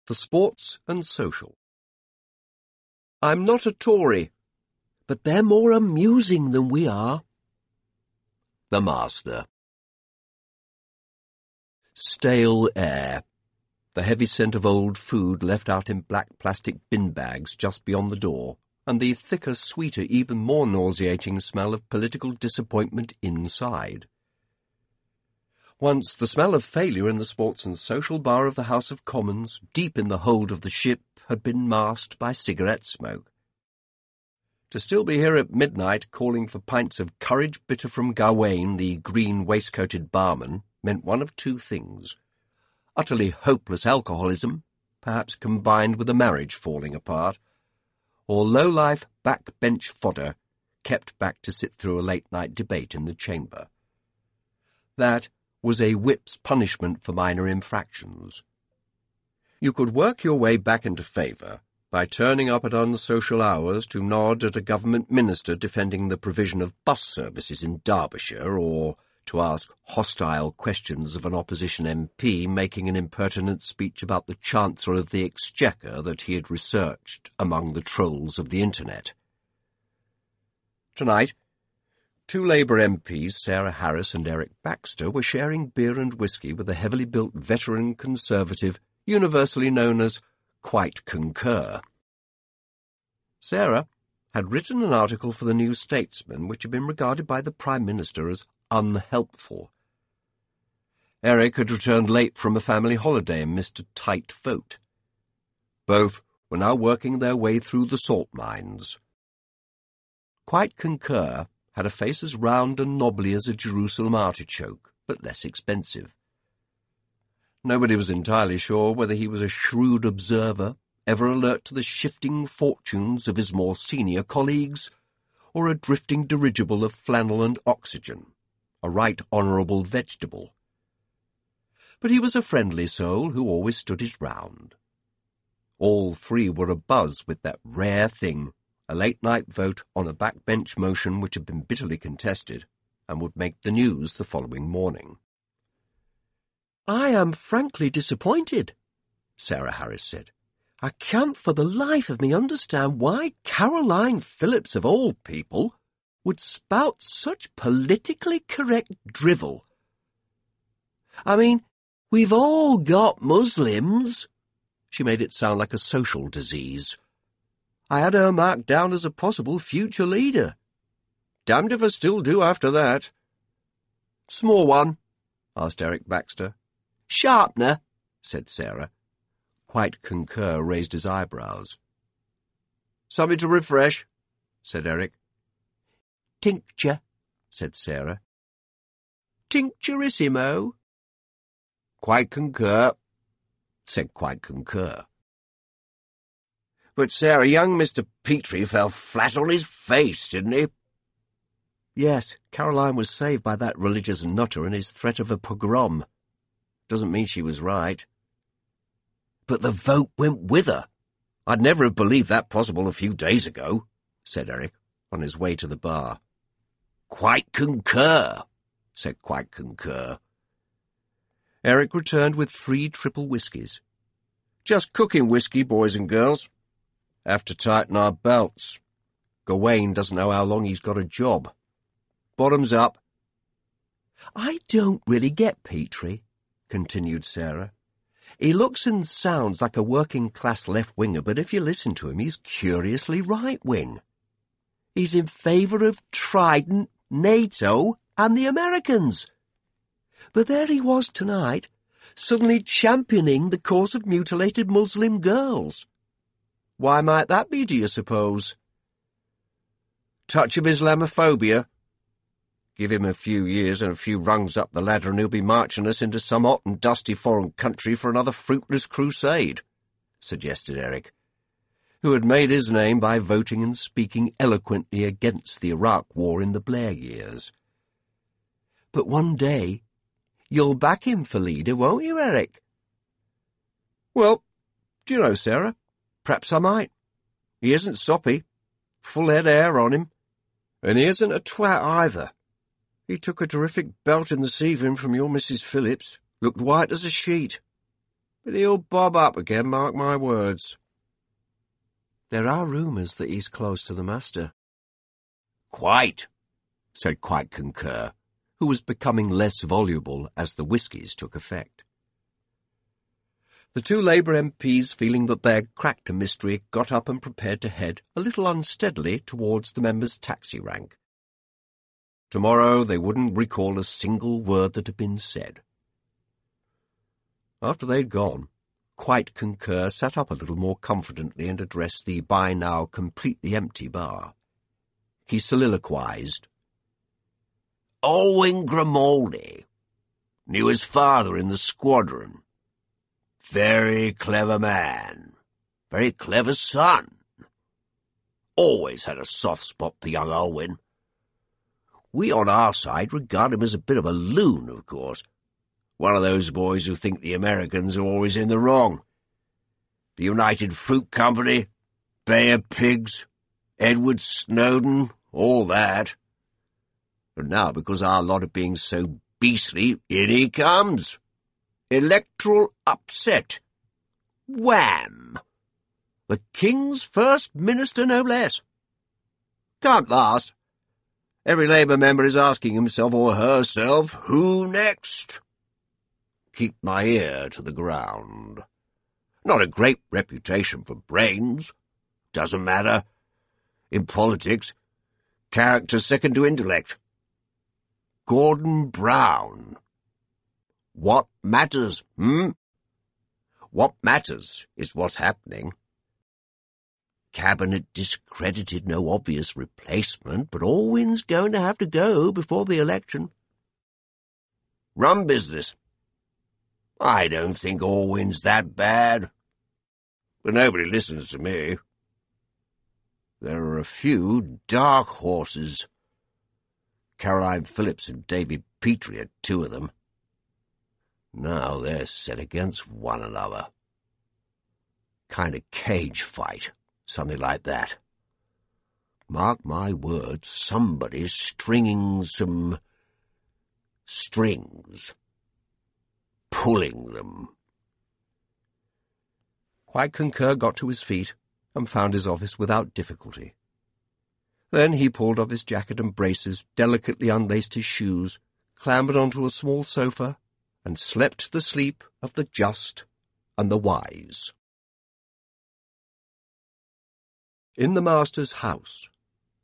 The Sports and Social. I'm not a Tory, but they're more amusing than we are. The Master. Stale air. The heavy scent of old food left out in black plastic bin bags just beyond the door, and the thicker, sweeter, even more nauseating smell of political disappointment inside. Once the smell of failure in the Sports and Social bar of the House of Commons, deep in the hold of the ship, had been masked by cigarette smoke. To still be here at midnight calling for pints of courage bitter from Gawain, the green waistcoated barman, meant one of two things: utterly hopeless alcoholism, perhaps combined with a marriage falling apart, or low-life backbench fodder kept back to sit through a late-night debate in the chamber. That was a whip's punishment for minor infractions. You could work your way back into favour by turning up at unsocial hours to nod at a government minister defending the provision of bus services in Derbyshire, or to ask hostile questions of an opposition MP making an impertinent speech about the Chancellor of the Exchequer that he had researched among the trolls of the Internet. Tonight, two Labour MPs, Sarah Harris and Eric Baxter, were sharing beer and whisky with a heavily built veteran Conservative, universally known as Quite Concur. Sarah had written an article for the New Statesman which had been regarded by the Prime Minister as unhelpful. Eric had returned late from a family holiday and missed a tight vote. Both were now working their way through the salt mines. Quite Concur had a face as round and knobbly as a Jerusalem artichoke, but less expensive. Nobody was entirely sure whether he was a shrewd observer, ever alert to the shifting fortunes of his more senior colleagues, or a drifting dirigible of flannel and oxygen, a right honourable vegetable. But he was a friendly soul who always stood his ground. All three were abuzz with that rare thing, a late-night vote on a backbench motion which had been bitterly contested and would make the news the following morning. "I am frankly disappointed," Sarah Harris said. "I can't for the life of me understand why Caroline Phillips, of all people, would spout such politically correct drivel. I mean, we've all got Muslims." She made it sound like a social disease. "I had her marked down as a possible future leader. Damned if I still do after that." "Small one?" asked Eric Baxter. "Sharpener," said Sarah. Quite Concur raised his eyebrows. "Something to refresh," said Eric. "Tincture," said Sarah. "Tincturissimo." "Quite Concur," said Quite Concur. "But, Sarah, young Mr. Petrie fell flat on his face, didn't he?" "Yes, Caroline was saved by that religious nutter and his threat of a pogrom. Doesn't mean she was right." "But the vote went with her. I'd never have believed that possible a few days ago," said Eric, on his way to the bar. "Quite Concur," said Quite Concur. Eric returned with 3 triple whiskies. "Just cooking whiskey, boys and girls. Have to tighten our belts. Gawain doesn't know how long he's got a job. Bottoms up." "I don't really get Petrie," continued Sarah. "He looks and sounds like a working-class left-winger, but if you listen to him, he's curiously right-wing. He's in favour of Trident, NATO, and the Americans. But there he was tonight, suddenly championing the cause of mutilated Muslim girls. Why might that be, do you suppose? Touch of Islamophobia? Give him a few years and a few rungs up the ladder and he'll be marching us into some hot and dusty foreign country for another fruitless crusade," suggested Eric, who had made his name by voting and speaking eloquently against the Iraq War in the Blair years. "But one day you'll back him for leader, won't you, Eric?" "Well, do you know, Sarah, perhaps I might. He isn't soppy, full head of hair on him, and he isn't a twat either. He took a terrific belting this evening from your Mrs. Phillips, looked white as a sheet. But he'll bob up again, mark my words. There are rumours that he's close to the master. Quite, said Quite Concur, who was becoming less voluble as the whiskies took effect. The two Labour MPs, feeling that they had cracked a mystery, got up and prepared to head, a little unsteadily, towards the member's taxi rank. Tomorrow they wouldn't recall a single word that had been said. After they'd gone, Quite Concur sat up a little more confidently and addressed the by now completely empty bar. He soliloquized. Owen Grimaldi knew his father in the squadron. Very clever man. Very clever son. Always had a soft spot for young Owen. We on our side regard him as a bit of a loon, of course. One of those boys who think the Americans are always in the wrong. The United Fruit Company, Bay of Pigs, Edward Snowden, all that. And now, because our lot are being so beastly, in he comes. Electoral upset. Wham! The King's First Minister, no less. Can't last. Every Labour member is asking himself or herself, who next? Keep my ear to the ground. Not a great reputation for brains. Doesn't matter. In politics, character's second to intellect. Gordon Brown. What matters, What matters is what's happening. Cabinet discredited, no obvious replacement, but Orwin's going to have to go before the election. Rum business. I don't think Orwin's that bad. But nobody listens to me. There are a few dark horses. Caroline Phillips and David Petrie are two of them. Now they're set against one another. Kind of cage fight, something like that. Mark my words, somebody's stringing some strings. Pulling them. Quite Concur got to his feet and found his office without difficulty. Then he pulled off his jacket and braces, delicately unlaced his shoes, clambered onto a small sofa, and slept the sleep of the just and the wise. In the master's house,